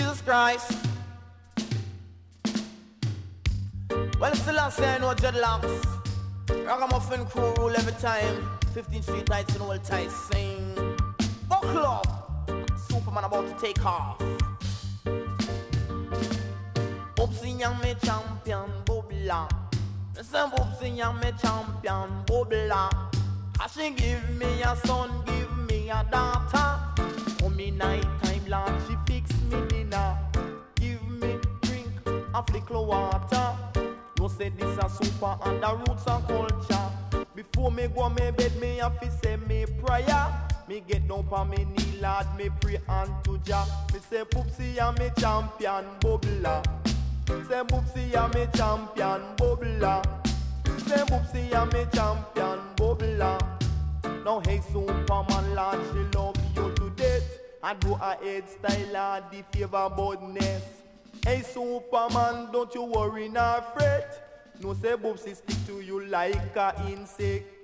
Jesus Christ. Well, it's the last day I know dreadlocks. Ragamuffin crew rule every time. 15th Street Nights and old ties sing. Buckle up, Superman about to take off. Boopsy and me champion, Boobla. Listen, Boopsy and me champion, Boobla. She give me a son, give me a daughter. For me night time, Lord, she fix me dinner. Give me drink a flick of water. No say this a super and the roots and culture. Before me go me bed, me have to say me prayer. Me get down pa me knee, Lord, me pray unto Jah. Me say Poopsie a me champion, Boobla. Say Poopsie a me champion, Boobla. Say Poopsie a me champion, Boobla. Now hey Superman, Lord, she love you to death. And do a head style, Lord, the favor boldness. Hey Superman, don't you worry nor fret. No say Boopsie stick to you like a insect.